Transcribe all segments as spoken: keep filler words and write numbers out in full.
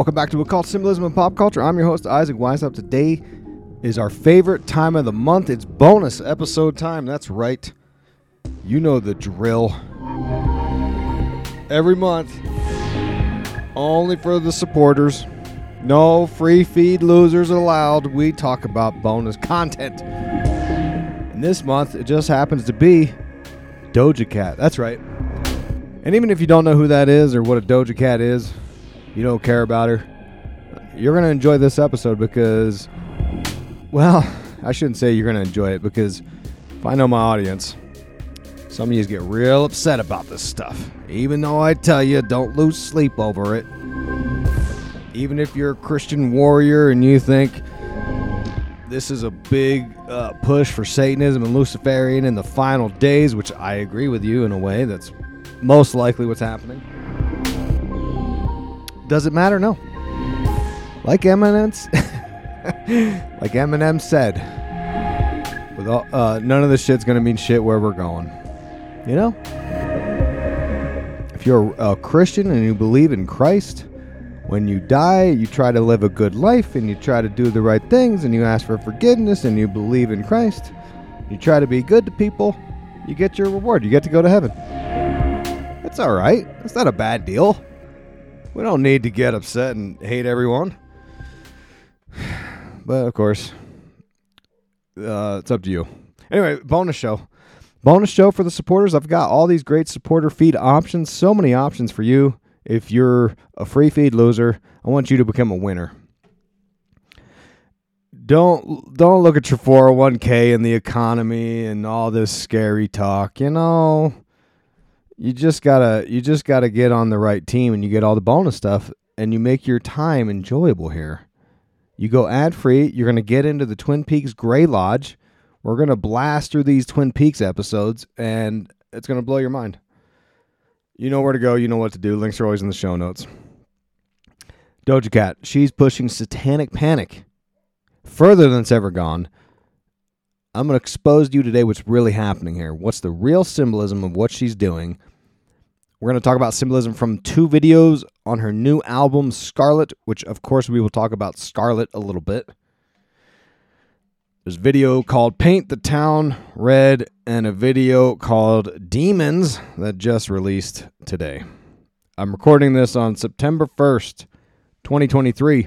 Welcome back to Occult Symbolism and Pop Culture. I'm your host, Isaac Weishaupt. Today is our favorite time of the month. It's bonus episode time. That's right. You know the drill. Every month, only for the supporters. No free feed losers allowed. We talk about bonus content. And this month, it just happens to be Doja Cat. That's right. And even if you don't know who that is or what a Doja Cat is, you don't care about her, you're going to enjoy this episode because, well, I shouldn't say you're going to enjoy it because if I know my audience, some of you get real upset about this stuff. Even though I tell you, don't lose sleep over it. Even if you're a Christian warrior and you think this is a big uh, push for Satanism and Luciferian in the final days, which I agree with you in a way, that's most likely what's happening. Does it matter? No. Like Eminem, like Eminem said, with all, uh, none of this shit's gonna mean shit where we're going. You know, if you're a Christian and you believe in Christ, when you die, you try to live a good life and you try to do the right things and you ask for forgiveness and you believe in Christ. You try to be good to people. You get your reward. You get to go to heaven. It's all right. It's not a bad deal. We don't need to get upset and hate everyone. But, of course, uh, it's up to you. Anyway, bonus show. Bonus show for the supporters. I've got all these great supporter feed options. So many options for you. If you're a free feed loser, I want you to become a winner. Don't don't look at your four oh one k and the economy and all this scary talk. You know, you just gotta you just gotta get on the right team and you get all the bonus stuff and you make your time enjoyable here. You go ad free. You're gonna get into the Twin Peaks Grey Lodge. We're gonna blast through these Twin Peaks episodes and it's gonna blow your mind. You know where to go. You know what to do. Links are always in the show notes. Doja Cat. She's pushing satanic panic further than it's ever gone. I'm going to expose to you today what's really happening here. What's the real symbolism of what she's doing. We're going to talk about symbolism from two videos on her new album, Scarlet, which, of course, we will talk about Scarlet a little bit. There's a video called Paint the Town Red and a video called Demons that just released today. I'm recording this on September first, twenty twenty-three.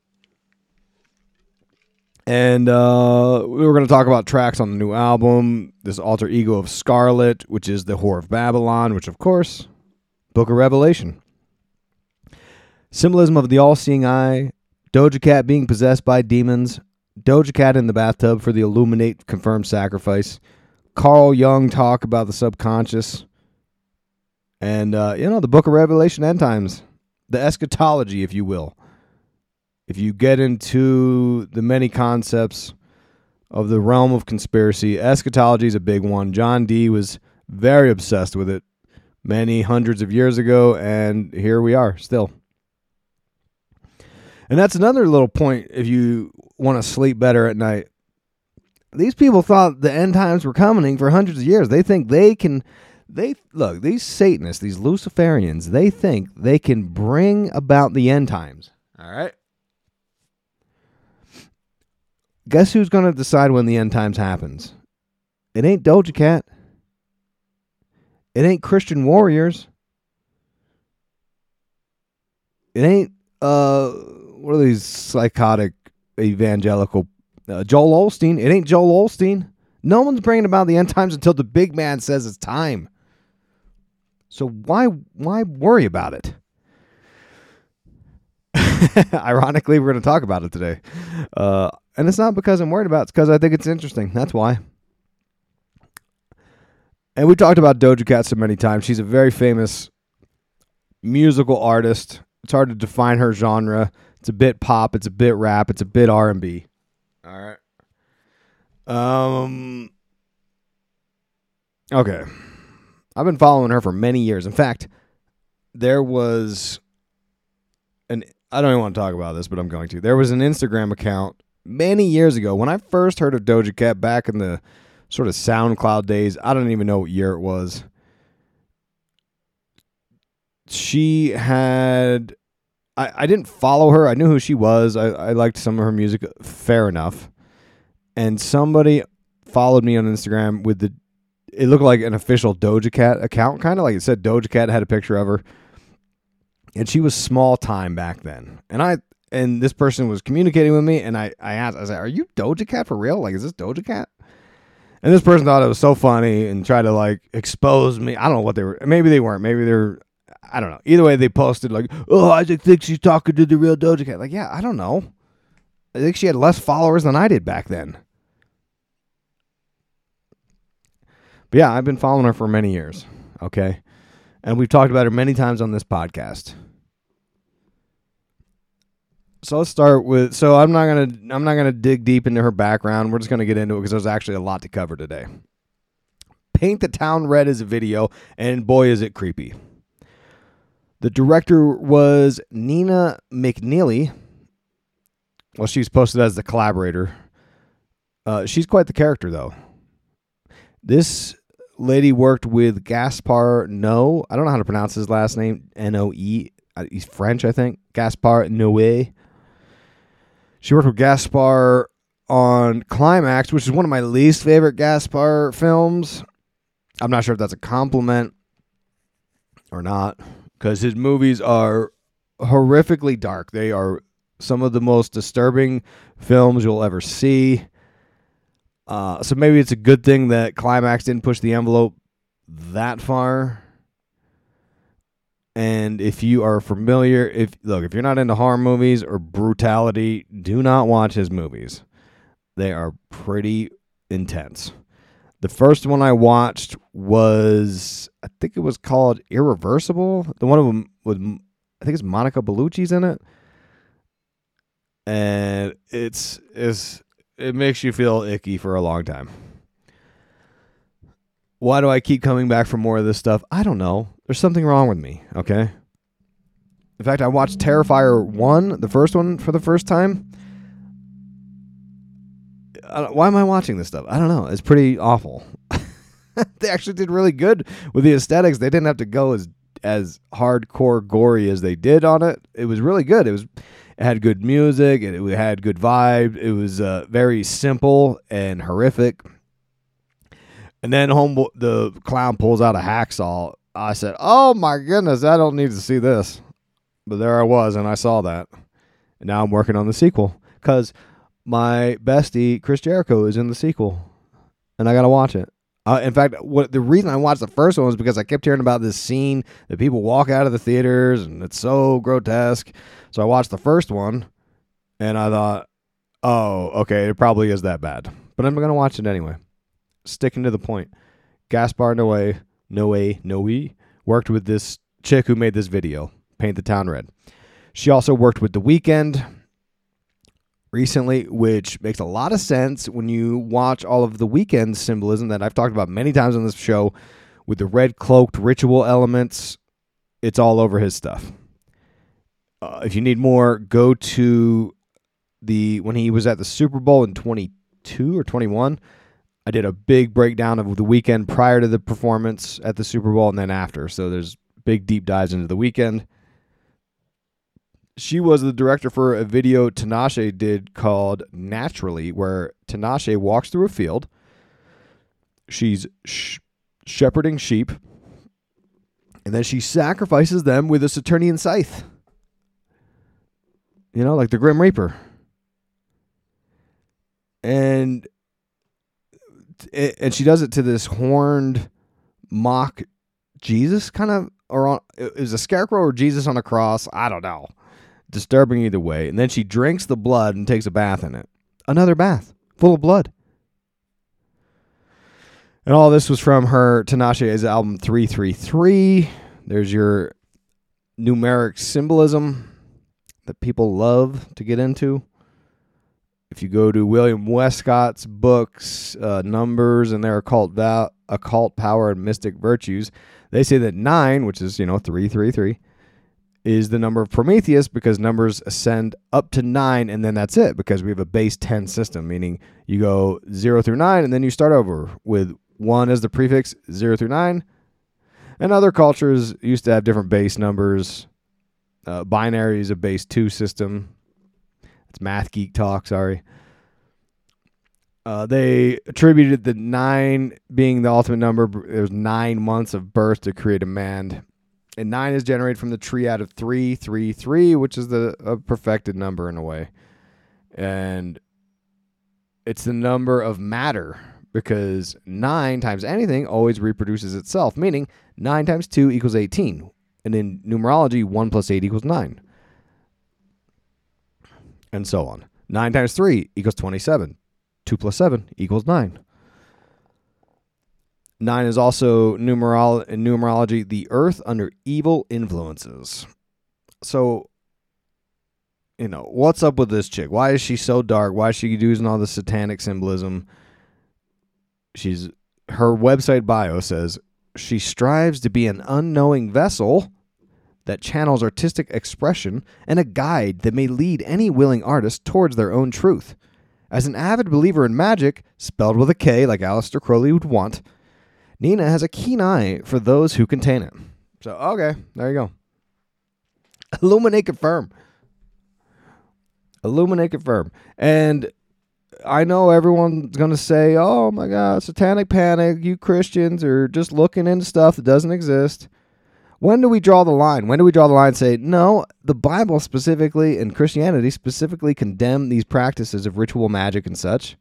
And uh, we were going to talk about tracks on the new album, this alter ego of Scarlet, which is the Whore of Babylon, which, of course, Book of Revelation. Symbolism of the all-seeing eye, Doja Cat being possessed by demons, Doja Cat in the bathtub for the Illuminate confirmed sacrifice. Carl Jung talk about the subconscious. And, uh, you know, the Book of Revelation end times. The eschatology, if you will. If you get into the many concepts of the realm of conspiracy, eschatology is a big one. John Dee was very obsessed with it many hundreds of years ago, and here we are still. And that's another little point if you want to sleep better at night. These people thought the end times were coming for hundreds of years. They think they can, they look, these Satanists, these Luciferians, they think they can bring about the end times. All right? Guess who's going to decide when the end times happens? It ain't Doja Cat. It ain't Christian warriors. It ain't, uh, what are these psychotic evangelical uh, Joel Osteen. It ain't Joel Osteen. No one's bringing about the end times until the big man says it's time. So why why worry about it? Ironically, we're going to talk about it today. Uh, and it's not because I'm worried about it. It's because I think it's interesting. That's why. And we talked about Doja Cat so many times. She's a very famous musical artist. It's hard to define her genre. It's a bit pop. It's a bit rap. It's a bit R and B. All right. Um. Okay. I've been following her for many years. In fact, there was an... I don't even want to talk about this, but I'm going to. There was an Instagram account many years ago when I first heard of Doja Cat back in the sort of SoundCloud days. I don't even know what year it was. She had I, I didn't follow her. I knew who she was. I, I liked some of her music. Fair enough. And somebody followed me on Instagram with the, it looked like an official Doja Cat account, kind of like it said Doja Cat, had a picture of her. And she was small time back then. And I, and this person was communicating with me, and I, I asked, I was like, are you Doja Cat for real? Like, is this Doja Cat? And this person thought it was so funny and tried to like expose me. I don't know what they were. Maybe they weren't. Maybe they're, I don't know. Either way, they posted like, oh, Isaac thinks she's talking to the real Doja Cat. Like, yeah, I don't know. I think she had less followers than I did back then. But yeah, I've been following her for many years. Okay. And we've talked about her many times on this podcast. So let's start with, so I'm not going to, I'm not going to dig deep into her background. We're just going to get into it because there's actually a lot to cover today. Paint the Town Red is a video, and boy, is it creepy. The director was Nina McNeely. Well, she's posted as the collaborator. Uh, she's quite the character, though. This lady worked with Gaspar Noé. I don't know how to pronounce his last name. N O E. He's French, I think. Gaspar Noé. She worked with Gaspar on Climax, which is one of my least favorite Gaspar films. I'm not sure if that's a compliment or not, because his movies are horrifically dark. They are some of the most disturbing films you'll ever see. Uh, so maybe it's a good thing that Climax didn't push the envelope that far. And if you are familiar, if look, if you're not into horror movies or brutality, do not watch his movies. They are pretty intense. The first one I watched was, I think it was called Irreversible. The one of them with, I think it's Monica Bellucci's in it. And it's, it's it makes you feel icky for a long time. Why do I keep coming back for more of this stuff? I don't know. There's something wrong with me, okay? In fact, I watched Terrifier one, the first one, for the first time. Why am I watching this stuff? I don't know. It's pretty awful. They actually did really good with the aesthetics. They didn't have to go as as hardcore gory as they did on it. It was really good. It was it had good music. It, it had good vibe. It was uh, very simple and horrific. And then home the clown pulls out a hacksaw. I said, oh my goodness, I don't need to see this. But there I was, and I saw that. And now I'm working on the sequel. Because my bestie, Chris Jericho, is in the sequel. And I got to watch it. Uh, in fact, what the reason I watched the first one was because I kept hearing about this scene that people walk out of the theaters, and it's so grotesque. So I watched the first one, and I thought, oh, okay, it probably is that bad. But I'm going to watch it anyway. Sticking to the point. Gaspar Noé, Noé, Noé, worked with this chick who made this video, Paint the Town Red. She also worked with The Weeknd recently, which makes a lot of sense when you watch all of The Weeknd symbolism that I've talked about many times on this show with the red cloaked ritual elements. It's all over his stuff. Uh, if you need more, go to the when he was at the Super Bowl in twenty-two or twenty-one. I did a big breakdown of The Weeknd prior to the performance at the Super Bowl and then after. So there's big deep dives into The Weeknd. She was the director for a video Tinashe did called Naturally, where Tinashe walks through a field. She's sh- shepherding sheep. And then she sacrifices them with a Saturnian scythe. You know, like the Grim Reaper. And... and she does it to this horned mock Jesus kind of, or on, is a scarecrow or Jesus on a cross? I don't know. Disturbing either way. And then she drinks the blood and takes a bath in it. Another bath full of blood. And all this was from her Tinashe's album three three three. There's your numeric symbolism that people love to get into. If you go to William Westcott's books, uh, Numbers and their occult, val- occult power and mystic virtues, they say that nine, which is, you know, three three three, is the number of Prometheus because numbers ascend up to nine, and then that's it because we have a base ten system, meaning you go zero through nine, and then you start over with one as the prefix, zero through nine. And other cultures used to have different base numbers. Uh, binary is a base two system. It's math geek talk, sorry. Uh, they attributed the nine being the ultimate number. There's nine months of birth to create a man. And nine is generated from the triad of three, three, three, which is the a perfected number in a way. And it's the number of matter because nine times anything always reproduces itself, meaning nine times two equals eighteen. And in numerology, one plus eight equals nine. And so on. nine times three equals twenty-seven. two plus seven equals nine. nine is also numerolo- in numerology the earth under evil influences. So, you know, what's up with this chick? Why is she so dark? Why is she using all the satanic symbolism? She's her website bio says she strives to be an unknowing vessel that channels artistic expression and a guide that may lead any willing artist towards their own truth. As an avid believer in magic, spelled with a K like Aleister Crowley would want, Nina has a keen eye for those who contain it. So, okay, there you go. Illuminate confirm. Illuminate confirm. And I know everyone's going to say, oh my God, satanic panic, you Christians are just looking into stuff that doesn't exist. When do we draw the line? When do we draw the line and say, no, the Bible specifically and Christianity specifically condemn these practices of ritual magic and such?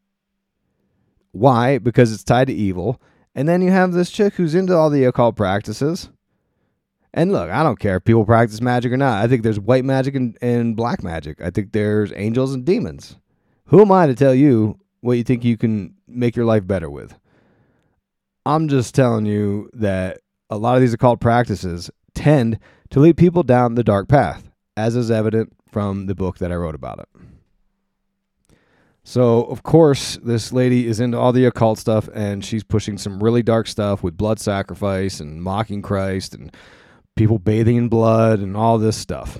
Why? Because it's tied to evil. And then you have this chick who's into all the occult practices. And look, I don't care if people practice magic or not. I think there's white magic and, and black magic. I think there's angels and demons. Who am I to tell you what you think you can make your life better with? I'm just telling you that a lot of these occult practices tend to lead people down the dark path, as is evident from the book that I wrote about it. So, of course, this lady is into all the occult stuff, and she's pushing some really dark stuff with blood sacrifice and mocking Christ and people bathing in blood and all this stuff.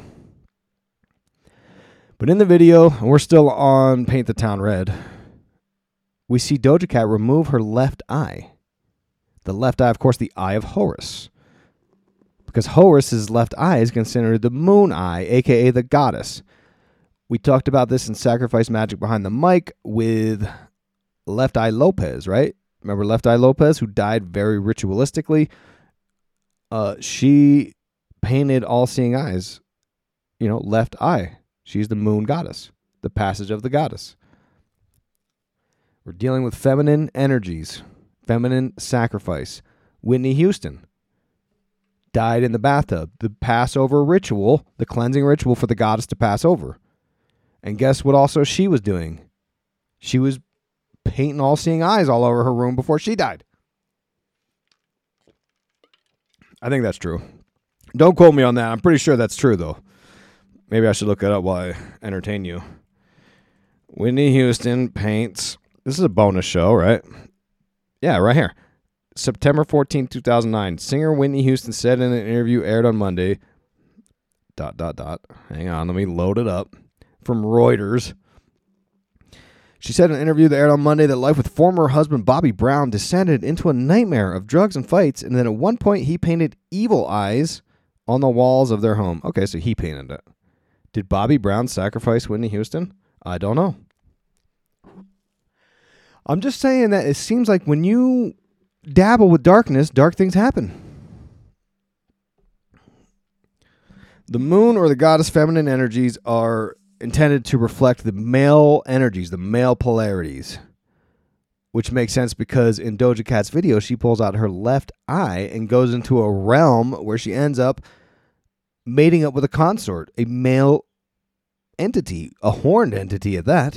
But in the video, and we're still on Paint the Town Red, we see Doja Cat remove her left eye. The left eye, of course, the eye of Horus. Because Horus's left eye is considered the moon eye, a k a the goddess. We talked about this in Sacrifice Magic Behind the Mic with Left Eye Lopez, right? Remember Left Eye Lopez, who died very ritualistically? Uh, she painted all-seeing eyes, you know, left eye. She's the moon goddess, the passage of the goddess. We're dealing with feminine energies. Feminine sacrifice. Whitney Houston died in the bathtub. The Passover ritual, the cleansing ritual for the goddess to pass over. And guess what also she was doing? She was painting all-seeing eyes all over her room before she died. I think that's true. Don't quote me on that. I'm pretty sure that's true, though. Maybe I should look it up while I entertain you. Whitney Houston paints. This is a bonus show, right? Yeah, right here. September fourteenth, two thousand nine. Singer Whitney Houston said in an interview aired on Monday, dot, dot, dot. Hang on, let me load it up. From Reuters. She said in an interview that aired on Monday that life with former husband Bobby Brown descended into a nightmare of drugs and fights, and then at one point he painted evil eyes on the walls of their home. Okay, so he painted it. Did Bobby Brown sacrifice Whitney Houston? I don't know. I'm just saying that it seems like when you dabble with darkness, dark things happen. The moon or the goddess feminine energies are intended to reflect the male energies, the male polarities, which makes sense because in Doja Cat's video, she pulls out her left eye and goes into a realm where she ends up mating up with a consort, a male entity, a horned entity at that.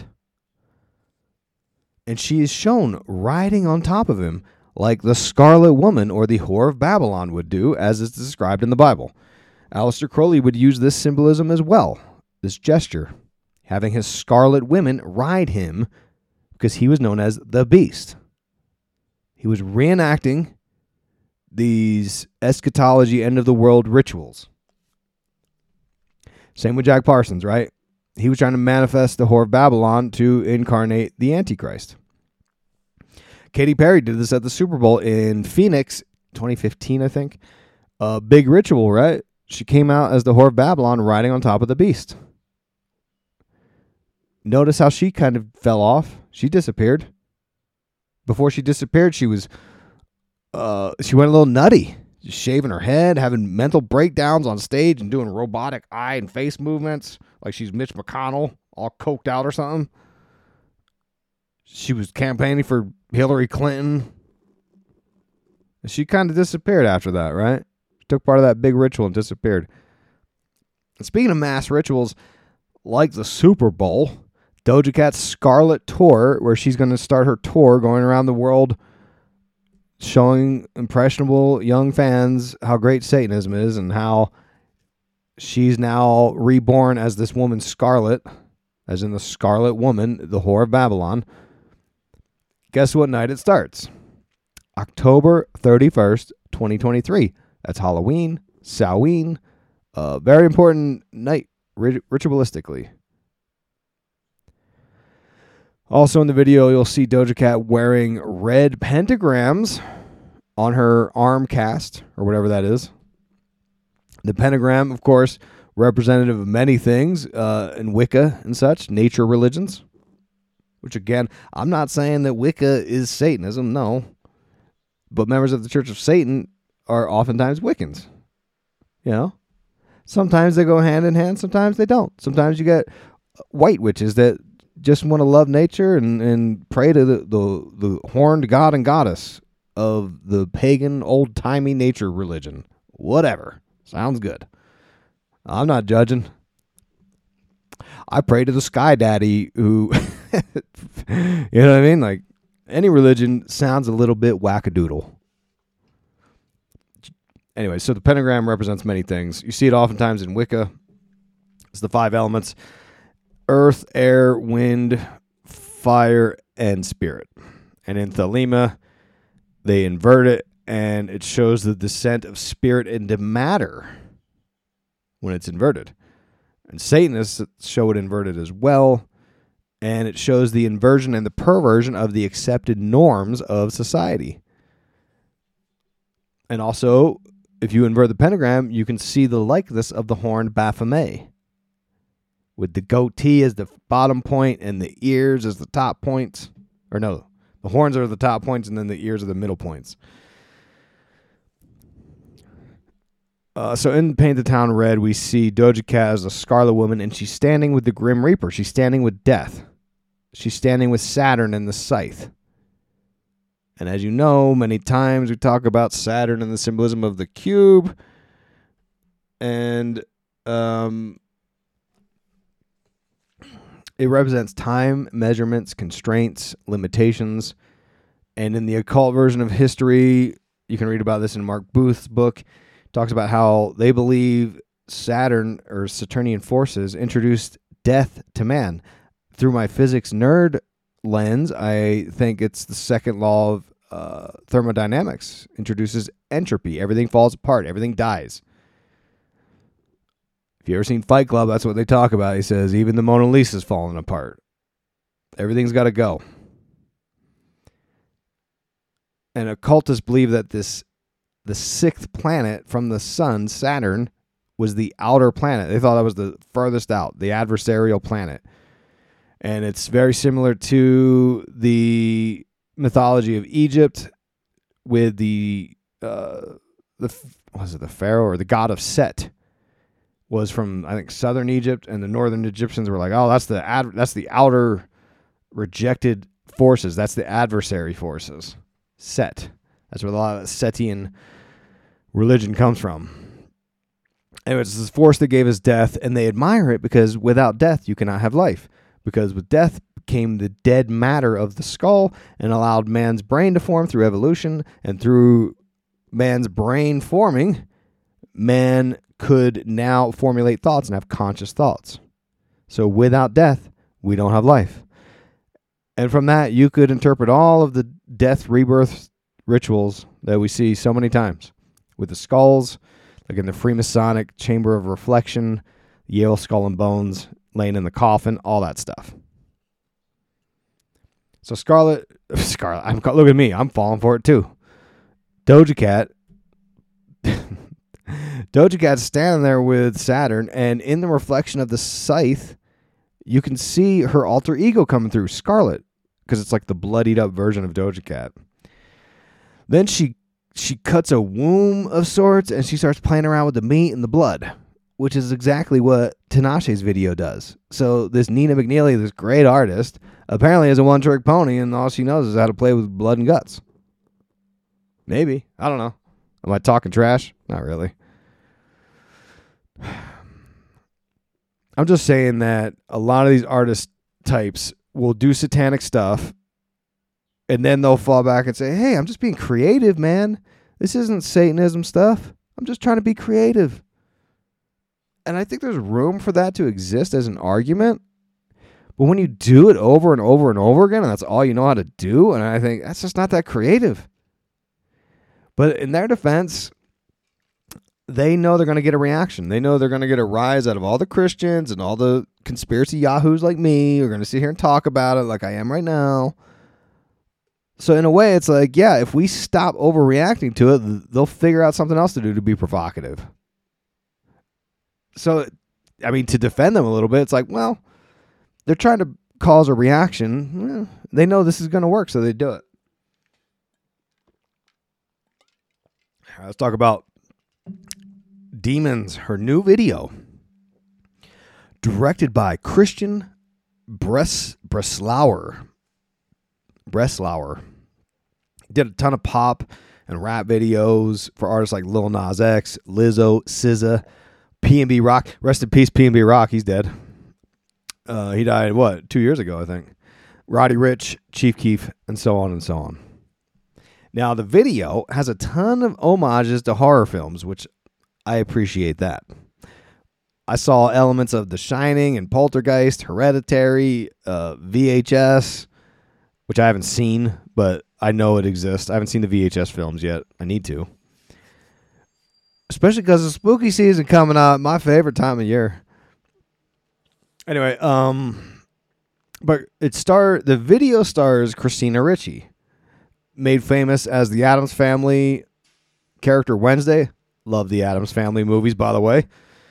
And she is shown riding on top of him like the Scarlet Woman or the Whore of Babylon would do, as is described in the Bible. Aleister Crowley would use this symbolism as well, this gesture, having his scarlet women ride him because he was known as the Beast. He was reenacting these eschatology, end-of-the-world rituals. Same with Jack Parsons, right? He was trying to manifest the Whore of Babylon to incarnate the Antichrist. Katy Perry did this at the Super Bowl in Phoenix, twenty fifteen, I think. A big ritual, right? She came out as the Whore of Babylon riding on top of the beast. Notice how she kind of fell off. She disappeared. Before she disappeared, she was uh, she went a little nutty. Just shaving her head, having mental breakdowns on stage and doing robotic eye and face movements like she's Mitch McConnell, all coked out or something. She was campaigning for Hillary Clinton. And she kind of disappeared after that, right? She took part of that big ritual and disappeared. And speaking of mass rituals, like the Super Bowl, Doja Cat's Scarlet Tour, where she's going to start her tour going around the world showing impressionable young fans how great Satanism is and how she's now reborn as this woman Scarlet, as in the Scarlet Woman, the Whore of Babylon. Guess what night it starts? October thirty-first, twenty twenty-three. That's Halloween, Samhain, a very important night rit- ritualistically. Also in the video, you'll see Doja Cat wearing red pentagrams on her arm cast, or whatever that is. The pentagram, of course, representative of many things uh, in Wicca and such, nature religions. Which, again, I'm not saying that Wicca is Satanism, no. But members of the Church of Satan are oftentimes Wiccans. You know? Sometimes they go hand in hand, sometimes they don't. Sometimes you get white witches that just want to love nature and, and pray to the, the, the horned god and goddess of the pagan, old-timey nature religion. Whatever. Sounds good. I'm not judging. I pray to the Sky Daddy who, you know what I mean? Like, any religion sounds a little bit wackadoodle. Anyway, so the pentagram represents many things. You see it oftentimes in Wicca. It's the five elements: earth, air, wind, fire, and spirit. And in Thelema, they invert it, and it shows the descent of spirit into matter when it's inverted. And Satanists show it inverted as well, and it shows the inversion and the perversion of the accepted norms of society. And also, if you invert the pentagram, you can see the likeness of the horned Baphomet, with the goatee as the bottom point and the ears as the top points. Or no, the horns are the top points and then the ears are the middle points. Uh, so in Paint the Town Red, we see Doja Cat as a Scarlet Woman, and she's standing with the Grim Reaper. She's standing with Death. She's standing with Saturn and the Scythe. And as you know, many times we talk about Saturn and the symbolism of the cube. And um, it represents time, measurements, constraints, limitations. And in the occult version of history, you can read about this in Mark Booth's book. Talks about how they believe Saturn or Saturnian forces introduced death to man. Through my physics nerd lens, I think it's the second law of uh, thermodynamics. Introduces entropy. Everything falls apart. Everything dies. If you ever seen Fight Club, that's what they talk about. He says, even the Mona Lisa's falling apart. Everything's got to go. And occultists believe that this the sixth planet from the sun, Saturn, was the outer planet. They thought that was the furthest out, the adversarial planet. And it's very similar to the mythology of Egypt with the, uh, the was it the pharaoh or the god of Set was from, I think, southern Egypt, and the northern Egyptians were like, oh, that's the ad- that's the outer rejected forces. That's the adversary forces. Set. That's where a lot of the Setian religion comes from. And it's this force that gave us death, and they admire it because without death, you cannot have life. Because with death came the dead matter of the skull and allowed man's brain to form through evolution, and through man's brain forming, man could now formulate thoughts and have conscious thoughts. So without death, we don't have life. And from that, you could interpret all of the death rebirth rituals that we see so many times with the skulls, like in the Freemasonic Chamber of Reflection, Yale Skull and Bones, laying in the coffin, all that stuff. So Scarlet, Scarlet, I'm, look at me, I'm falling for it too. Doja Cat Doja Cat's standing there with Saturn, and in the reflection of the scythe, you can see her alter ego coming through, Scarlet, because it's like the bloodied up version of Doja Cat. Then she she cuts a womb of sorts, and she starts playing around with the meat and the blood, which is exactly what Tinashe's video does. So this Nina McNeely, this great artist, apparently is a one-trick pony, and all she knows is how to play with blood and guts. Maybe. I don't know. Am I talking trash? Not really. I'm just saying that a lot of these artist types will do satanic stuff, and then they'll fall back and say, hey, I'm just being creative, man. This isn't Satanism stuff. I'm just trying to be creative. And I think there's room for that to exist as an argument. But when you do it over and over and over again, and that's all you know how to do, and I think that's just not that creative. But in their defense, they know they're going to get a reaction. They know they're going to get a rise out of all the Christians and all the conspiracy yahoos like me who are going to sit here and talk about it like I am right now. So in a way, it's like, yeah, if we stop overreacting to it, they'll figure out something else to do to be provocative. So, I mean, to defend them a little bit, it's like, well, they're trying to cause a reaction. Eh, they know this is going to work, so they do it. Let's talk about Demons, her new video. Directed by Christian Bres- Breslauer. Breslauer. Did a ton of pop and rap videos for artists like Lil Nas X, Lizzo, S Z A, P N B Rock. Rest in peace, P N B Rock. He's dead. Uh, he died, what, two years ago, I think. Roddy Ricch, Chief Keef, and so on and so on. Now, the video has a ton of homages to horror films, which I appreciate that. I saw elements of The Shining and Poltergeist, Hereditary, uh, V H S, which I haven't seen, but I know it exists. I haven't seen the V H S films yet. I need to. Especially because the spooky season coming up, my favorite time of year. Anyway, um, but it star the video stars Christina Ricci, made famous as the Addams Family character Wednesday. Love the Addams Family movies, by the way.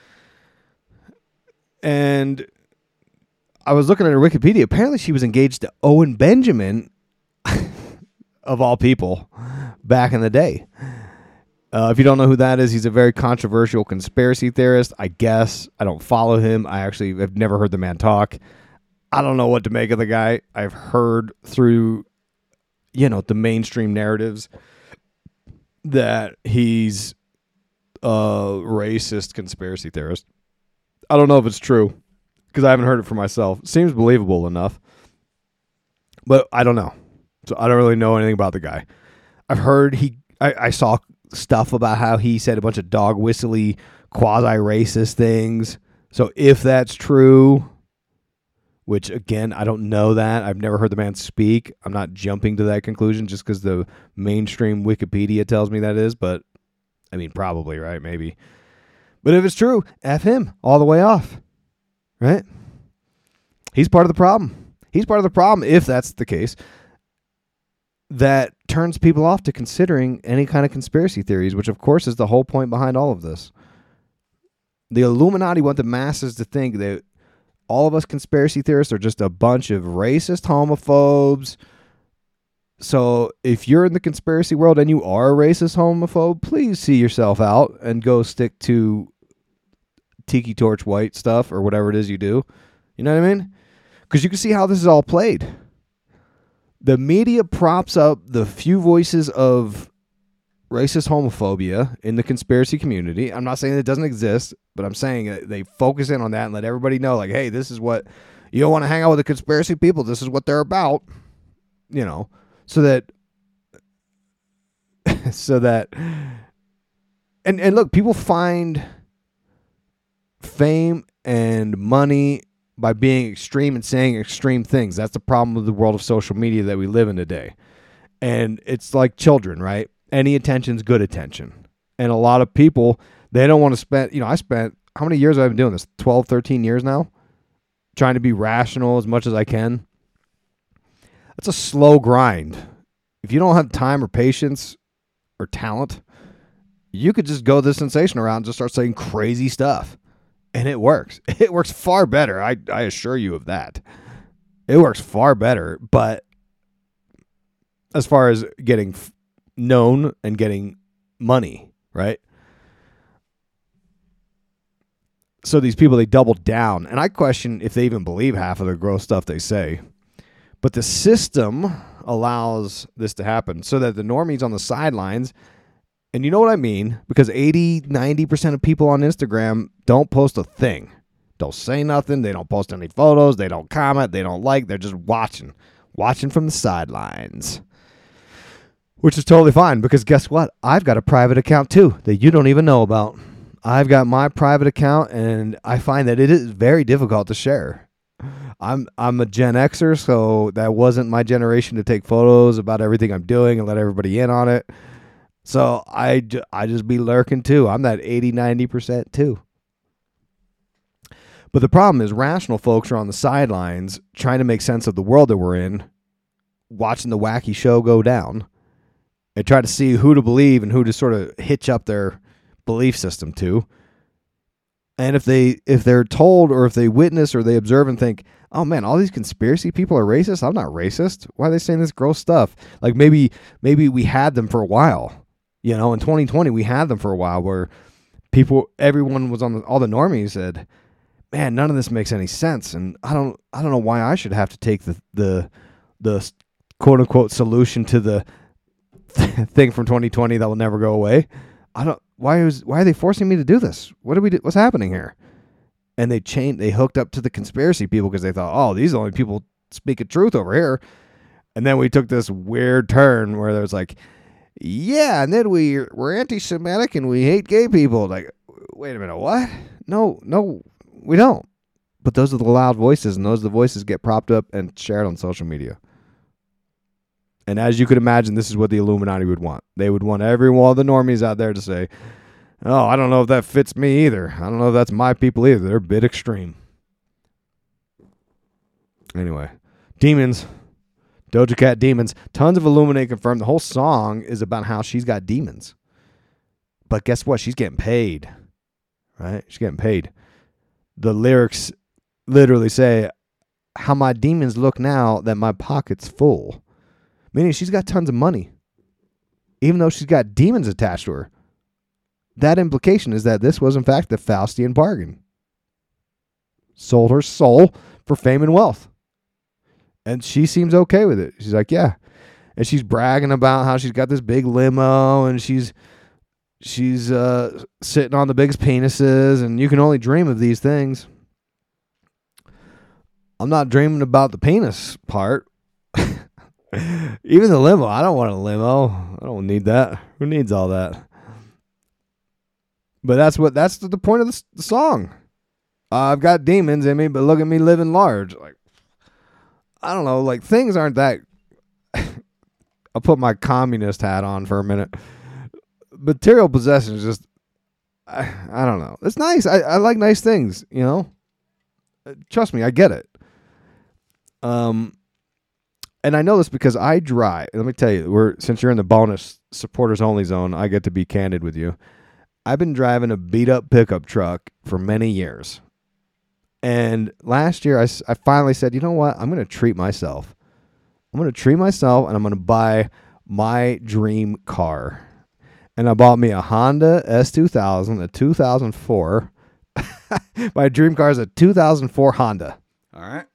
And I was looking at her Wikipedia. Apparently she was engaged to Owen Benjamin, of all people, back in the day. Uh, if you don't know who that is, he's a very controversial conspiracy theorist, I guess. I don't follow him. I actually have never heard the man talk. I don't know what to make of the guy. I've heard through, you know, the mainstream narratives that he's a racist conspiracy theorist. I don't know if it's true because I haven't heard it for myself. It seems believable enough, but I don't know. So I don't really know anything about the guy. I've heard he, I, I saw stuff about how he said a bunch of dog whistly quasi-racist things. So if that's true, which again, I don't know that. I've never heard the man speak. I'm not jumping to that conclusion just because the mainstream Wikipedia tells me that is, but I mean, probably, right? Maybe. But if it's true, F him all the way off, right? He's part of the problem. He's part of the problem, if that's the case, that turns people off to considering any kind of conspiracy theories, which of course is the whole point behind all of this. The Illuminati want the masses to think that all of us conspiracy theorists are just a bunch of racist homophobes. So if you're in the conspiracy world and you are a racist homophobe, please see yourself out and go stick to Tiki Torch White stuff or whatever it is you do. You know what I mean? Because you can see how this is all played. The media props up the few voices of racist homophobia in the conspiracy community. I'm not saying it doesn't exist, but I'm saying that they focus in on that and let everybody know, like, hey, this is what, you don't want to hang out with the conspiracy people. This is what they're about, you know, so that, so that, and, and look, people find fame and money by being extreme and saying extreme things. That's the problem with the world of social media that we live in today. And it's like children, right? Any attention's good attention. And a lot of people, they don't want to spend, you know, I spent, how many years have I been doing this? twelve, thirteen years now? Trying to be rational as much as I can. That's a slow grind. If you don't have time or patience or talent, you could just go the sensational route and just start saying crazy stuff. And it works. It works far better. I, I assure you of that. It works far better. But as far as getting f- known and getting money, right? So these people, they double down. And I question if they even believe half of the gross stuff they say. But the system allows this to happen so that the normies on the sidelines, and you know what I mean, because eighty, ninety percent of people on Instagram don't post a thing. Don't say nothing. They don't post any photos. They don't comment. They don't like. They're just watching. Watching from the sidelines. Which is totally fine because guess what? I've got a private account too that you don't even know about. I've got my private account and I find that it is very difficult to share. I'm I'm a Gen Xer, so that wasn't my generation to take photos about everything I'm doing and let everybody in on it. So I, I just be lurking too. I'm that eighty, ninety percent too. But the problem is rational folks are on the sidelines trying to make sense of the world that we're in, watching the wacky show go down, and try to see who to believe and who to sort of hitch up their belief system to. And if they if they're told or if they witness or they observe and think, oh man, all these conspiracy people are racist. I'm not racist. Why are they saying this gross stuff? Like maybe maybe we had them for a while. You know, in twenty twenty we had them for a while where people, everyone was on the, all the normies said, man, none of this makes any sense, and I don't I don't know why I should have to take the the the quote unquote solution to the thing from twenty twenty that will never go away. I don't. Why is why are they forcing me to do this? What do we do? What's happening here? And they chained, they hooked up to the conspiracy people because they thought, oh, these are the only people speaking truth over here. And then we took this weird turn where there's like, yeah, and then we we're anti-Semitic and we hate gay people. Like, wait a minute, what? No, no, we don't. But those are the loud voices, and those are the voices get propped up and shared on social media. And as you could imagine, this is what the Illuminati would want. They would want every one of the normies out there to say, oh, I don't know if that fits me either. I don't know if that's my people either. They're a bit extreme. Anyway, demons. Doja Cat demons. Tons of Illuminati confirmed. The whole song is about how she's got demons. But guess what? She's getting paid. Right? She's getting paid. The lyrics literally say, how my demons look now that my pocket's full. Meaning she's got tons of money. Even though she's got demons attached to her. That implication is that this was in fact the Faustian bargain. Sold her soul for fame and wealth. And she seems okay with it. She's like, yeah. And she's bragging about how she's got this big limo and she's she's uh, sitting on the biggest penises, and you can only dream of these things. I'm not dreaming about the penis part. Even the limo. I don't want a limo. I don't need that. Who needs all that? But that's what that's the point of the, the song. Uh, I've got demons in me, but look at me living large. Like, I don't know. Like, things aren't that. I'll put my communist hat on for a minute. Material possession is just. I, I don't know. It's nice. I, I like nice things. You know. Trust me, I get it. Um. And I know this because I drive. Let me tell you, we're since you're in the bonus supporters only zone, I get to be candid with you. I've been driving a beat up pickup truck for many years. And last year, I, I finally said, you know what? I'm going to treat myself. I'm going to treat myself, and I'm going to buy my dream car. And I bought me a Honda S two thousand, a two thousand four. My dream car is a two thousand four Honda. All right.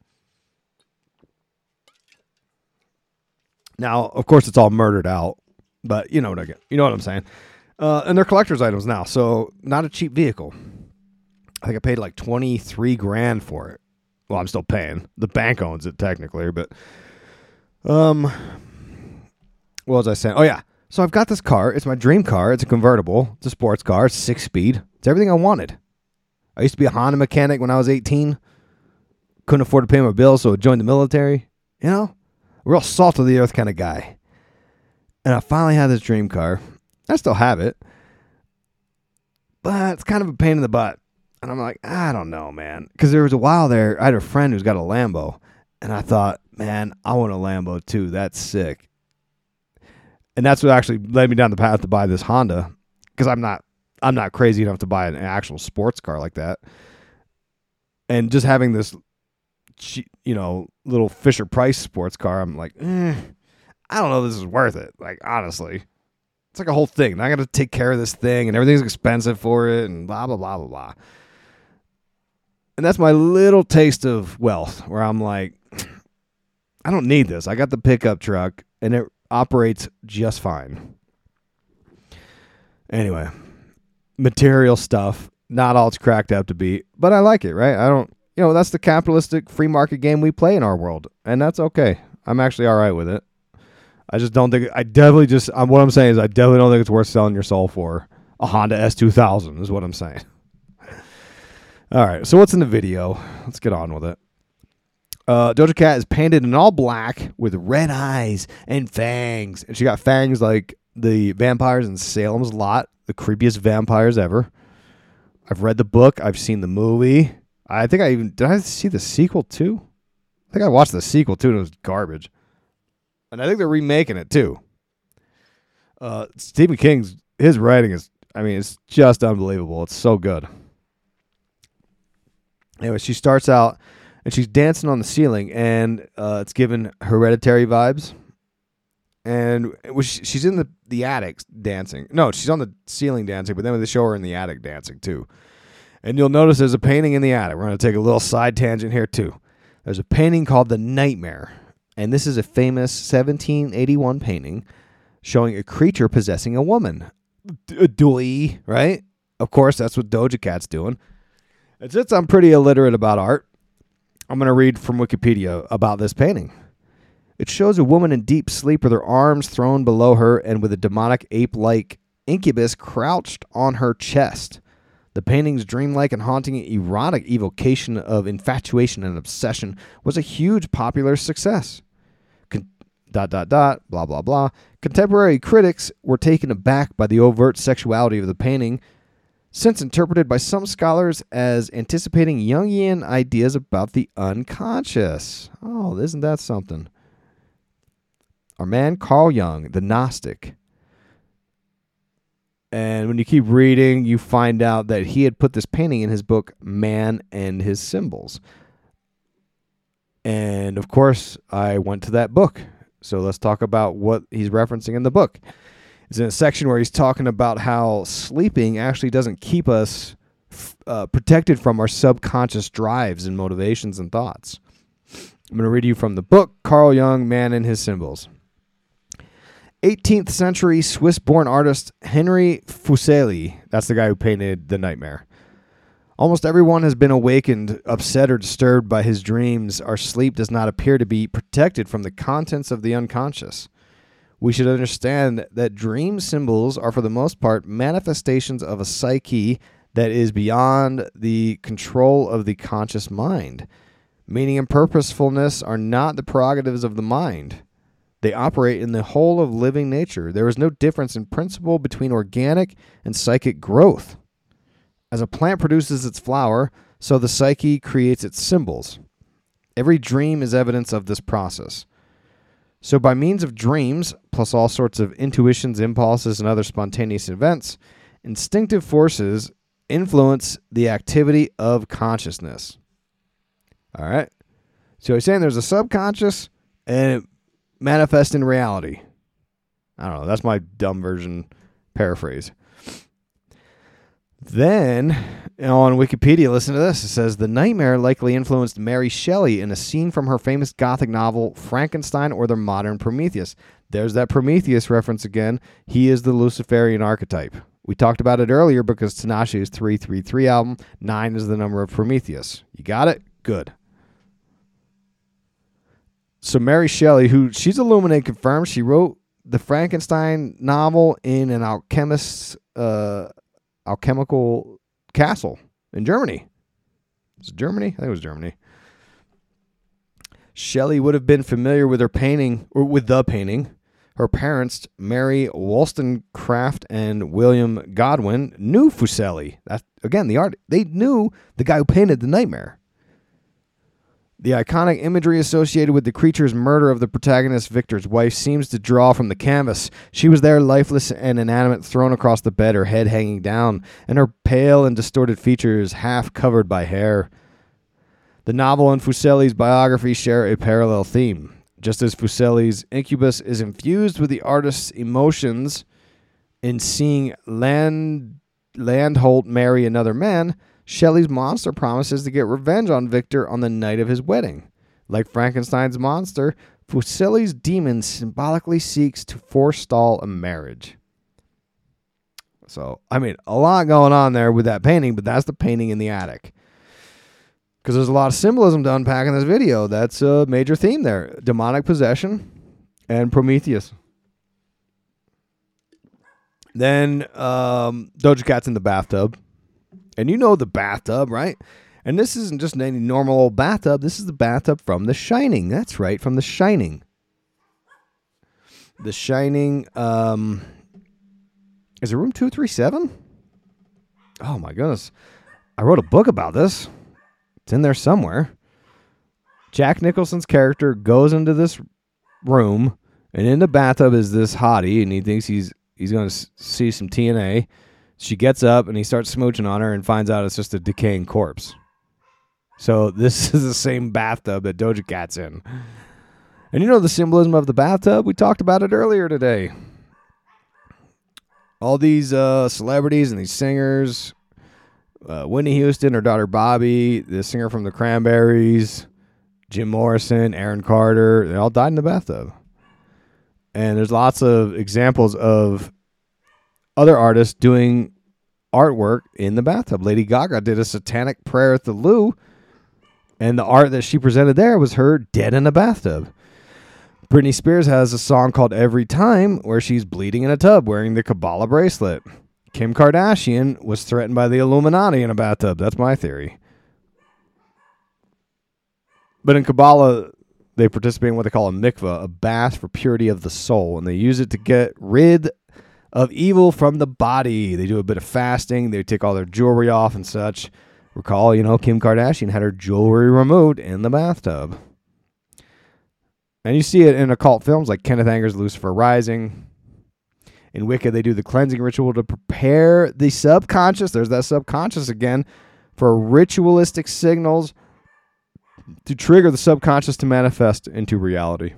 Now, of course, it's all murdered out, but you know what I get. You know what I'm saying. Uh, and they're collector's items now, so not a cheap vehicle. I think I paid like twenty-three grand for it. Well, I'm still paying. The bank owns it technically, but um, what was I saying? Oh yeah, so I've got this car. It's my dream car. It's a convertible. It's a sports car. It's six speed. It's everything I wanted. I used to be a Honda mechanic when I was eighteen. Couldn't afford to pay my bills, so I joined the military. You know. Real salt of the earth kind of guy. And I finally had this dream car. I still have it. But it's kind of a pain in the butt. And I'm like, I don't know, man. Because there was a while there, I had a friend who's got a Lambo. And I thought, man, I want a Lambo too. That's sick. And that's what actually led me down the path to buy this Honda. because I'm not I'm not crazy enough to buy an actual sports car like that. And just having this, you know, little Fisher Price sports car, I'm like, eh, I don't know if this is worth it. Like, honestly, it's like a whole thing. I got to take care of this thing, and everything's expensive for it, and blah, blah, blah, blah, blah. And that's my little taste of wealth, where I'm like, I don't need this. I got the pickup truck, and it operates just fine. Anyway, material stuff, not all it's cracked up to be, but I like it, right? I don't, you know, that's the capitalistic free market game we play in our world, and that's okay. I'm actually all right with it. I just don't think, I definitely just, um, what I'm saying is I definitely don't think it's worth selling your soul for a Honda S two thousand is what I'm saying. All right, so what's in the video? Let's get on with it. Uh, Doja Cat is painted in all black with red eyes and fangs. And she got fangs like the vampires in Salem's Lot, the creepiest vampires ever. I've read the book. I've seen the movie. I think I even, did I see the sequel too? I think I watched the sequel too and it was garbage. And I think they're remaking it too. Uh, Stephen King's, his writing is, I mean, it's just unbelievable. It's so good. Anyway, she starts out and she's dancing on the ceiling, and uh, it's given Hereditary vibes. And it was, she's in the, the attic dancing. No, she's on the ceiling dancing, but then they show her in the attic dancing too. And you'll notice there's a painting in the attic. We're going to take a little side tangent here too. There's a painting called The Nightmare. And this is a famous seventeen eighty-one painting showing a creature possessing a woman. D- Doy, right? Of course, that's what Doja Cat's doing. And since I'm pretty illiterate about art, I'm going to read from Wikipedia about this painting. It shows a woman in deep sleep with her arms thrown below her and with a demonic ape-like incubus crouched on her chest. The painting's dreamlike and haunting erotic evocation of infatuation and obsession was a huge popular success. Con- dot, dot, dot, blah, blah, blah. Contemporary critics were taken aback by the overt sexuality of the painting, since interpreted by some scholars as anticipating Jungian ideas about the unconscious. Oh, isn't that something? Our man Carl Jung, the Gnostic. And when you keep reading, you find out that he had put this painting in his book, Man and His Symbols. And, of course, I went to that book. So let's talk about what he's referencing in the book. It's in a section where he's talking about how sleeping actually doesn't keep us uh, protected from our subconscious drives and motivations and thoughts. I'm going to read you from the book, Carl Jung, Man and His Symbols. eighteenth century Swiss-born artist Henri Fuseli, that's the guy who painted The Nightmare. Almost everyone has been awakened, upset, or disturbed by his dreams. Our sleep does not appear to be protected from the contents of the unconscious. We should understand that dream symbols are for the most part manifestations of a psyche that is beyond the control of the conscious mind. Meaning and purposefulness are not the prerogatives of the mind. They operate in the whole of living nature. There is no difference in principle between organic and psychic growth. As a plant produces its flower, so the psyche creates its symbols. Every dream is evidence of this process. So by means of dreams, plus all sorts of intuitions, impulses, and other spontaneous events, instinctive forces influence the activity of consciousness. All right? So he's saying there's a subconscious and it manifests in reality. I don't know. That's my dumb version paraphrase. Then, on Wikipedia, listen to this. It says, The Nightmare likely influenced Mary Shelley in a scene from her famous Gothic novel, Frankenstein or the Modern Prometheus. There's that Prometheus reference again. He is the Luciferian archetype. We talked about it earlier because Tinashe's three three three album, nine is the number of Prometheus. You got it? Good. So Mary Shelley, who she's Illuminati confirmed, she wrote the Frankenstein novel in an alchemist's uh, alchemical castle in Germany. Is it Germany? I think it was Germany. Shelley would have been familiar with her painting, or with the painting. Her parents, Mary Wollstonecraft and William Godwin, knew Fuseli. That's, again, the art. They knew the guy who painted The Nightmare. The iconic imagery associated with the creature's murder of the protagonist Victor's wife seems to draw from the canvas. She was there lifeless and inanimate, thrown across the bed, her head hanging down, and her pale and distorted features half covered by hair. The novel and Fuseli's biography share a parallel theme. Just as Fuseli's Incubus is infused with the artist's emotions in seeing Land, Landholt marry another man, Shelley's monster promises to get revenge on Victor on the night of his wedding. Like Frankenstein's monster, Fuseli's demon symbolically seeks to forestall a marriage. So, I mean, a lot going on there with that painting, but that's the painting in the attic. Because there's a lot of symbolism to unpack in this video. That's a major theme there. Demonic possession and Prometheus. Then um, Doja Cat's in the bathtub. And you know the bathtub, right? And this isn't just any normal old bathtub. This is the bathtub from The Shining. That's right, from The Shining. The Shining. Um, is it room two three seven? Oh, my goodness. I wrote a book about this. It's in there somewhere. Jack Nicholson's character goes into this room, and in the bathtub is this hottie, and he thinks he's he's going to see some T N A. She gets up, and he starts smooching on her and finds out it's just a decaying corpse. So this is the same bathtub that Doja Cat's in. And you know the symbolism of the bathtub? We talked about it earlier today. All these uh, celebrities and these singers, uh, Whitney Houston, her daughter Bobby, the singer from the Cranberries, Jim Morrison, Aaron Carter, they all died in the bathtub. And there's lots of examples of other artists doing artwork in the bathtub. Lady Gaga did a satanic prayer at the loo, and the art that she presented there was her dead in a bathtub. Britney Spears has a song called Every Time where she's bleeding in a tub wearing the Kabbalah bracelet. Kim Kardashian was threatened by the Illuminati in a bathtub. That's my theory. But in Kabbalah, they participate in what they call a mikvah, a bath for purity of the soul, and they use it to get rid of evil from the body. They do a bit of fasting. They take all their jewelry off and such. Recall, you know, Kim Kardashian had her jewelry removed in the bathtub. And you see it in occult films like Kenneth Anger's Lucifer Rising. In Wicca, they do the cleansing ritual to prepare the subconscious, there's that subconscious again, for ritualistic signals to trigger the subconscious to manifest into reality.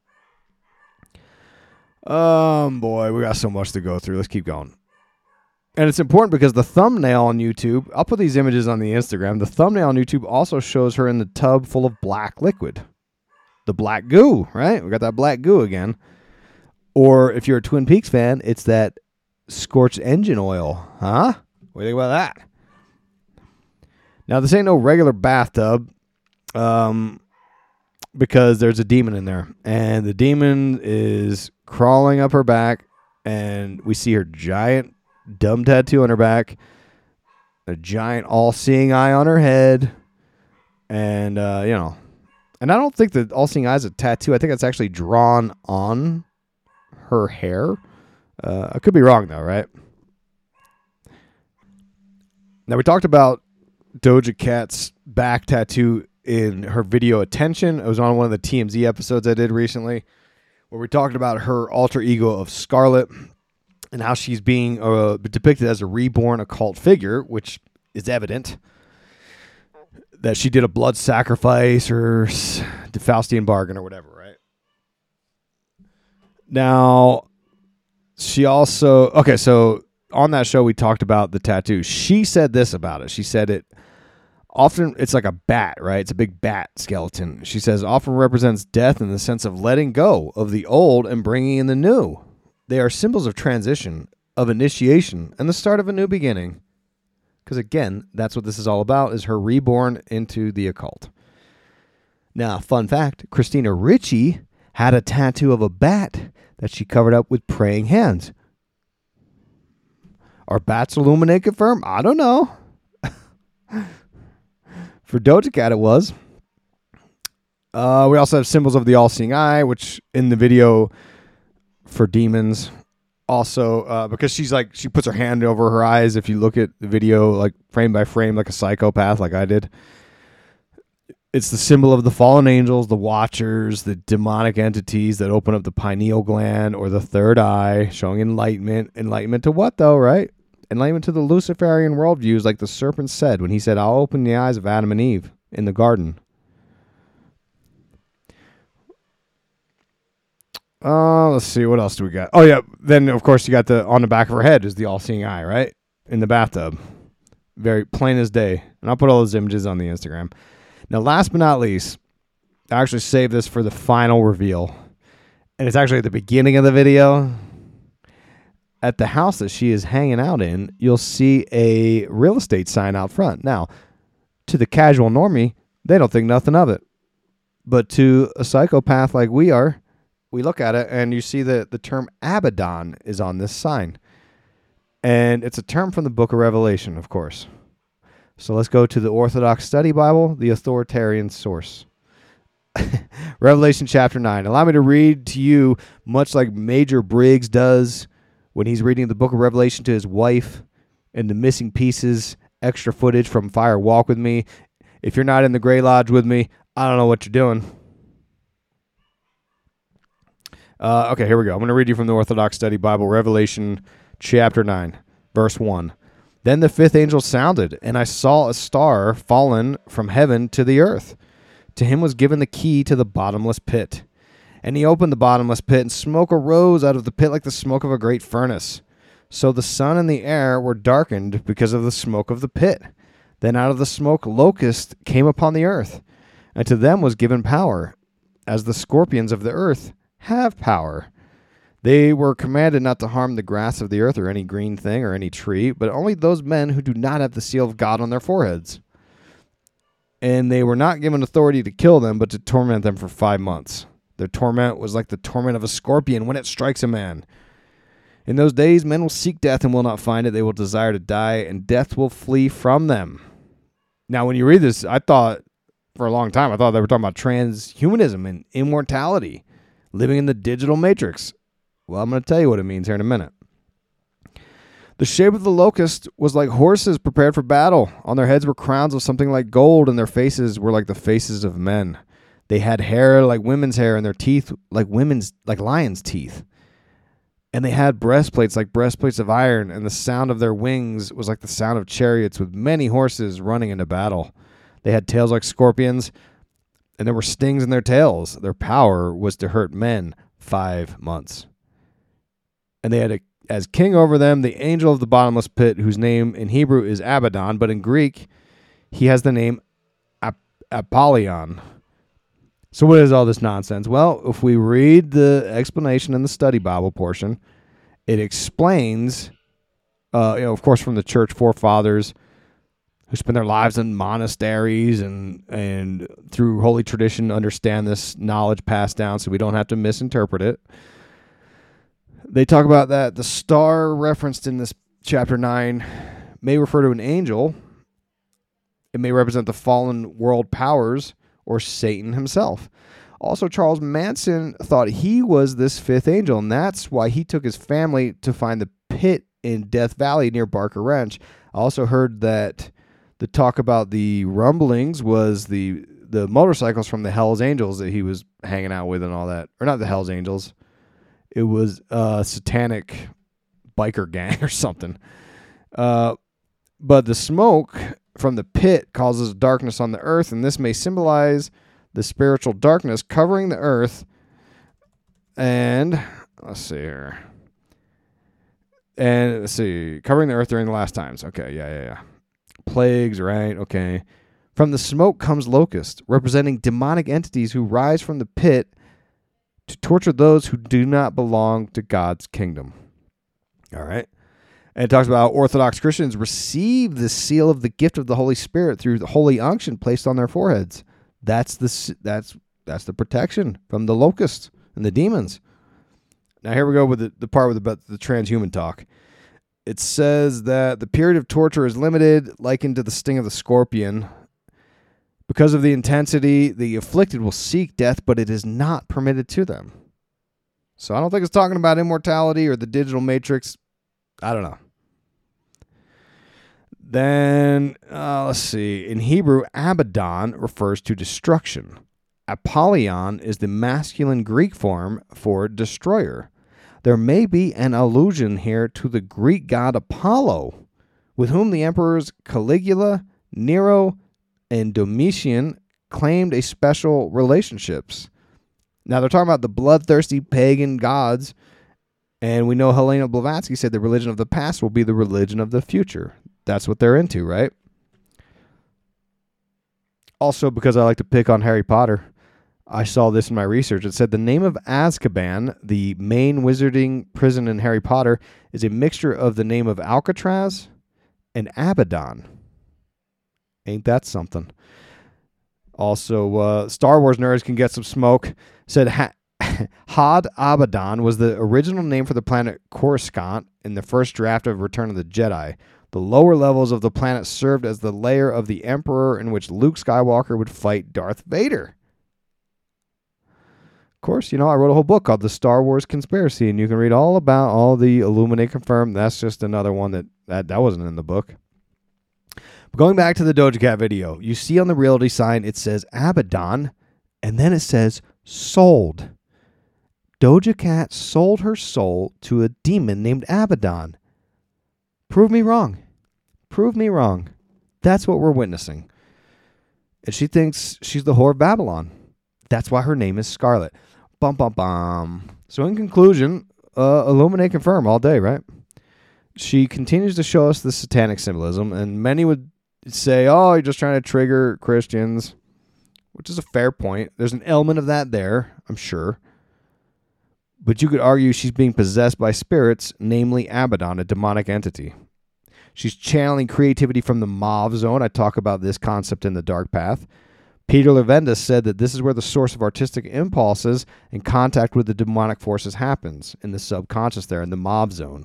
Um, boy, we got so much to go through. Let's keep going. And it's important because the thumbnail on YouTube, I'll put these images on the Instagram. The thumbnail on YouTube also shows her in the tub full of black liquid. The black goo, right? We got that black goo again. Or if you're a Twin Peaks fan, it's that scorched engine oil. Huh? What do you think about that? Now, this ain't no regular bathtub. Um... Because there's a demon in there, and the demon is crawling up her back, and we see her giant dumb tattoo on her back, a giant all-seeing eye on her head, and, uh, you know, and I don't think that all-seeing eye is a tattoo. I think it's actually drawn on her hair. Uh, I could be wrong, though, right? Now, we talked about Doja Cat's back tattoo in her video Attention. It was on one of the T M Z episodes I did recently where we talked about her alter ego of Scarlet and how she's being uh, depicted as a reborn occult figure, which is evident that she did a blood sacrifice or the Faustian bargain or whatever, right? Now, she also... Okay, so on that show we talked about the tattoo. She said this about it. She said it often, it's like a bat, right? It's a big bat skeleton. She says, often represents death in the sense of letting go of the old and bringing in the new. They are symbols of transition, of initiation, and the start of a new beginning. Because again, that's what this is all about, is her reborn into the occult. Now, fun fact, Christina Ricci had a tattoo of a bat that she covered up with praying hands. Are bats Illuminati confirmed? I don't know. For Doja Cat, it was. Uh, we also have symbols of the all-seeing eye, which in the video for demons, also uh, because she's like she puts her hand over her eyes. If you look at the video, like frame by frame, like a psychopath, like I did, It's the symbol of the fallen angels, the watchers, the demonic entities that open up the pineal gland or the third eye, showing enlightenment. Enlightenment to what, though, right? Enlightenment to the Luciferian worldviews, like the serpent said when he said, I'll open the eyes of Adam and Eve in the garden. Uh, let's see, what else do we got? Oh, yeah, then, of course, you got the, on the back of her head is the all-seeing eye, right? In the bathtub. Very plain as day. And I'll put all those images on the Instagram. Now, last but not least, I actually saved this for the final reveal. And it's actually at the beginning of the video. At the house that she is hanging out in, you'll see a real estate sign out front. Now, to the casual normie, they don't think nothing of it. But to a psychopath like we are, we look at it and you see that the term Abaddon is on this sign. And it's a term from the book of Revelation, of course. So let's go to the Orthodox Study Bible, the authoritarian source. Revelation chapter nine. Allow me to read to you, much like Major Briggs does when he's reading the book of Revelation to his wife, and the missing pieces, extra footage from Fire Walk with Me. If you're not in the Gray Lodge with me, I don't know what you're doing. Uh, okay, here we go. I'm going to read you from the Orthodox Study Bible, Revelation chapter nine, verse one. Then the fifth angel sounded, and I saw a star fallen from heaven to the earth. To him was given the key to the bottomless pit. And he opened the bottomless pit, and smoke arose out of the pit like the smoke of a great furnace. So the sun and the air were darkened because of the smoke of the pit. Then out of the smoke locusts came upon the earth, and to them was given power, as the scorpions of the earth have power. They were commanded not to harm the grass of the earth or any green thing or any tree, but only those men who do not have the seal of God on their foreheads. And they were not given authority to kill them, but to torment them for five months. Their torment was like the torment of a scorpion when it strikes a man. In those days, men will seek death and will not find it. They will desire to die, and death will flee from them. Now, when you read this, I thought, for a long time, I thought they were talking about transhumanism and immortality, living in the digital matrix. Well, I'm going to tell you what it means here in a minute. The shape of the locust was like horses prepared for battle. On their heads were crowns of something like gold, and their faces were like the faces of men. They had hair like women's hair, and their teeth like women's, like lions' teeth. And they had breastplates like breastplates of iron, and the sound of their wings was like the sound of chariots with many horses running into battle. They had tails like scorpions, and there were stings in their tails. Their power was to hurt men five months. And they had a, as king over them the angel of the bottomless pit, whose name in Hebrew is Abaddon, but in Greek he has the name Ap- Apollyon. So what is all this nonsense? Well, if we read the explanation in the study Bible portion, it explains, uh, you know, of course, from the church forefathers who spend their lives in monasteries and and through holy tradition understand this knowledge passed down, so we don't have to misinterpret it. They talk about that the star referenced in this chapter nine may refer to an angel. It may represent the fallen world powers or Satan himself. Also, Charles Manson thought he was this fifth angel, and that's why he took his family to find the pit in Death Valley near Barker Ranch. I also heard that the talk about the rumblings was the the motorcycles from the Hells Angels that he was hanging out with and all that. Or not the Hells Angels. It was a satanic biker gang or something. Uh, but the smoke from the pit causes darkness on the earth, and this may symbolize the spiritual darkness covering the earth. And let's see here. And let's see, covering the earth during the last times. Okay, yeah, yeah, yeah. Plagues, right? Okay. From the smoke comes locusts, representing demonic entities who rise from the pit to torture those who do not belong to God's kingdom. All right. And it talks about how Orthodox Christians receive the seal of the gift of the Holy Spirit through the holy unction placed on their foreheads. That's the that's that's the protection from the locusts and the demons. Now here we go with the, the part with the, the transhuman talk. It says that the period of torture is limited, likened to the sting of the scorpion. Because of the intensity, the afflicted will seek death, but it is not permitted to them. So I don't think it's talking about immortality or the digital matrix. I don't know. Then, uh, let's see. In Hebrew, Abaddon refers to destruction. Apollyon is the masculine Greek form for destroyer. There may be an allusion here to the Greek god Apollo, with whom the emperors Caligula, Nero, and Domitian claimed a special relationships. Now, they're talking about the bloodthirsty pagan gods, and we know Helena Blavatsky said the religion of the past will be the religion of the future. That's what they're into, right? Also, because I like to pick on Harry Potter, I saw this in my research. It said the name of Azkaban, the main wizarding prison in Harry Potter, is a mixture of the name of Alcatraz and Abaddon. Ain't that something? Also, uh, Star Wars nerds can get some smoke. Said ha- Had Abaddon was the original name for the planet Coruscant in the first draft of Return of the Jedi. The lower levels of the planet served as the lair of the Emperor in which Luke Skywalker would fight Darth Vader. Of course, you know, I wrote a whole book called The Star Wars Conspiracy, and you can read all about all the Illuminati confirmed. That's just another one that, that, that wasn't in the book. But going back to the Doja Cat video, you see on the realty sign, it says Abaddon, and then it says sold. Doja Cat sold her soul to a demon named Abaddon. Prove me wrong. Prove me wrong. That's what we're witnessing. And she thinks she's the whore of Babylon. That's why her name is Scarlet. Bum, bum, bum. So in conclusion, uh, Illuminate confirm all day, right? She continues to show us the satanic symbolism, and many would say, oh, you're just trying to trigger Christians, which is a fair point. There's an element of that there, I'm sure. But you could argue she's being possessed by spirits, namely Abaddon, a demonic entity. She's channeling creativity from the Mauve Zone. I talk about this concept in The Dark Path. Peter Levenda said that this is where the source of artistic impulses and contact with the demonic forces happens, in the subconscious there, in the Mauve Zone.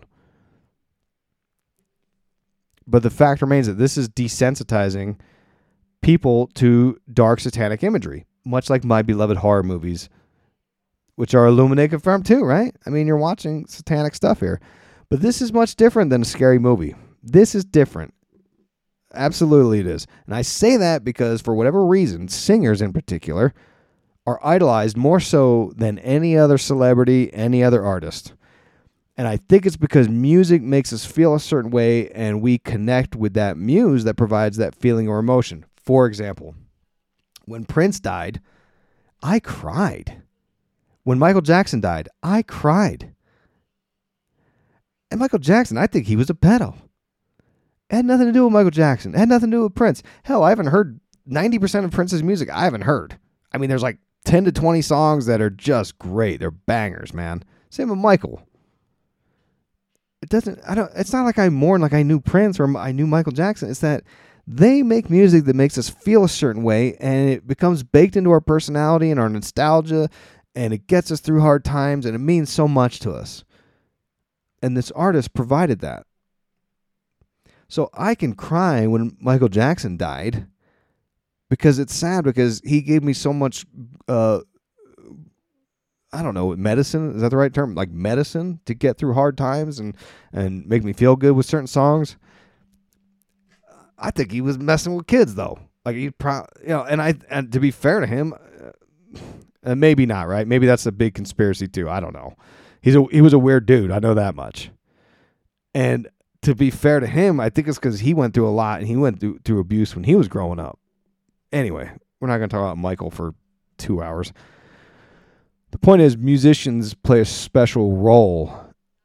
But the fact remains that this is desensitizing people to dark satanic imagery, much like My Beloved Horror movies, which are Illuminati confirmed too, right? I mean, you're watching satanic stuff here. But this is much different than a scary movie. This is different. Absolutely it is. And I say that because for whatever reason, singers in particular are idolized more so than any other celebrity, any other artist. And I think it's because music makes us feel a certain way and we connect with that muse that provides that feeling or emotion. For example, when Prince died, I cried. When Michael Jackson died, I cried. And Michael Jackson, I think he was a pedo. It had nothing to do with Michael Jackson. It had nothing to do with Prince. Hell, I haven't heard ninety percent of Prince's music. I haven't heard. I mean, there's like ten to twenty songs that are just great. They're bangers, man. Same with Michael. It doesn't, I don't, it's not like I mourn like I knew Prince or I knew Michael Jackson. It's that they make music that makes us feel a certain way and it becomes baked into our personality and our nostalgia and it gets us through hard times and it means so much to us. And this artist provided that. So I can cry when Michael Jackson died because it's sad because he gave me so much, uh, I don't know, medicine. Is that the right term? Like medicine to get through hard times and, and make me feel good with certain songs. I think he was messing with kids though. Like he, pro- you know, and I, and to be fair to him, uh, maybe not, right? Maybe that's a big conspiracy too. I don't know. He's a, he was a weird dude. I know that much. And to be fair to him, I think it's because he went through a lot and he went through, through abuse when he was growing up. Anyway, we're not going to talk about Michael for two hours. The point is, musicians play a special role.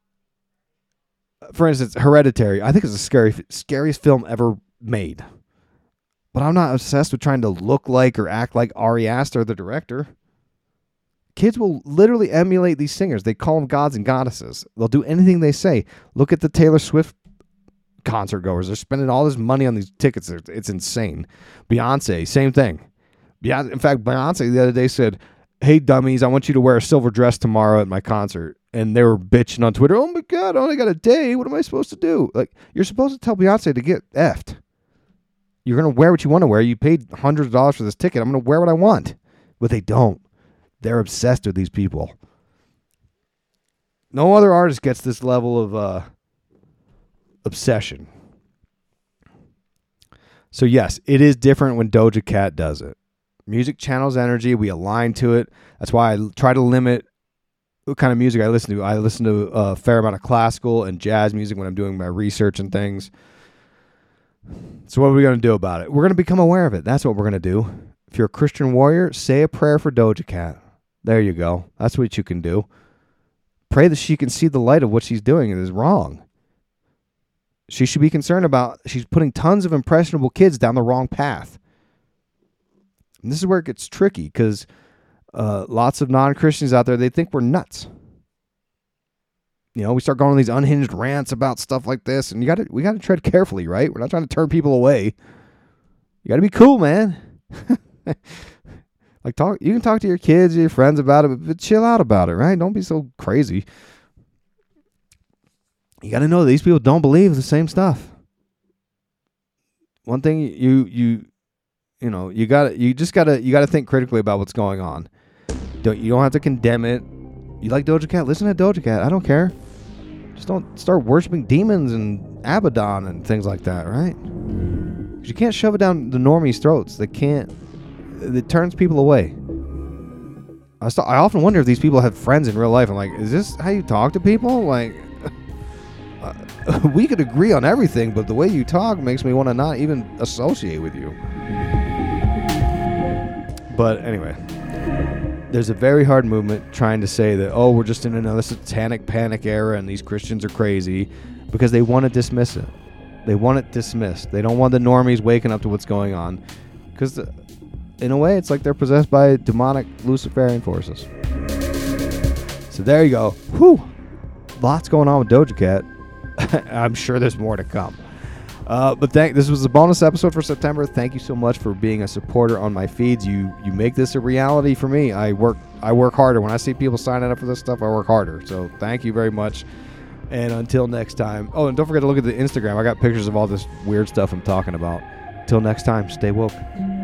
For instance, Hereditary. I think it's the scary, scariest film ever made. But I'm not obsessed with trying to look like or act like Ari Aster, the director. Kids will literally emulate these singers. They call them gods and goddesses. They'll do anything they say. Look at the Taylor Swift concert goers. They're spending all this money on these tickets. It's insane. Beyonce, same thing. Beyonce, in fact, Beyonce the other day said, hey, dummies, I want you to wear a silver dress tomorrow at my concert. And they were bitching on Twitter. Oh, my God, I only got a day. What am I supposed to do? Like, you're supposed to tell Beyonce to get effed. You're going to wear what you want to wear. You paid hundreds of dollars for this ticket. I'm going to wear what I want. But they don't. They're obsessed with these people. No other artist gets this level of uh, obsession. So yes, it is different when Doja Cat does it. Music channels energy. We align to it. That's why I try to limit what kind of music I listen to. I listen to a fair amount of classical and jazz music when I'm doing my research and things. So what are we going to do about it? We're going to become aware of it. That's what we're going to do. If you're a Christian warrior, say a prayer for Doja Cat. There you go. That's what you can do. Pray that she can see the light of what she's doing. It is wrong. She should be concerned about, she's putting tons of impressionable kids down the wrong path. And this is where it gets tricky, because uh, lots of non-Christians out there, they think we're nuts. You know, we start going on these unhinged rants about stuff like this, and you got to we got to tread carefully, right? We're not trying to turn people away. You got to be cool, man. Like talk, you can talk to your kids or your friends about it, but, but chill out about it, right? Don't be so crazy. You got to know that these people don't believe the same stuff. One thing you you you know you got you just gotta you gotta think critically about what's going on. Don't you don't have to condemn it. You like Doja Cat? Listen to Doja Cat. I don't care. Just don't start worshiping demons and Abaddon and things like that, right? You can't shove it down the normies' throats. They can't. It turns people away. I st- I often wonder if these people have friends in real life. I'm like, is this how you talk to people? Like, uh, we could agree on everything, but the way you talk makes me want to not even associate with you. But anyway, there's a very hard movement trying to say that, oh, we're just in another satanic panic era and these Christians are crazy, because they want to dismiss it. They want it dismissed. They don't want the normies waking up to what's going on, because in a way, it's like they're possessed by demonic Luciferian forces. So there you go. Whew. Lots going on with Doja Cat. I'm sure there's more to come. Uh, but thank. This was a bonus episode for September. Thank you so much for being a supporter on my feeds. You you make this a reality for me. I work I work harder. When I see people signing up for this stuff, I work harder. So thank you very much. And until next time. Oh, and don't forget to look at the Instagram. I got pictures of all this weird stuff I'm talking about. Till next time, stay woke.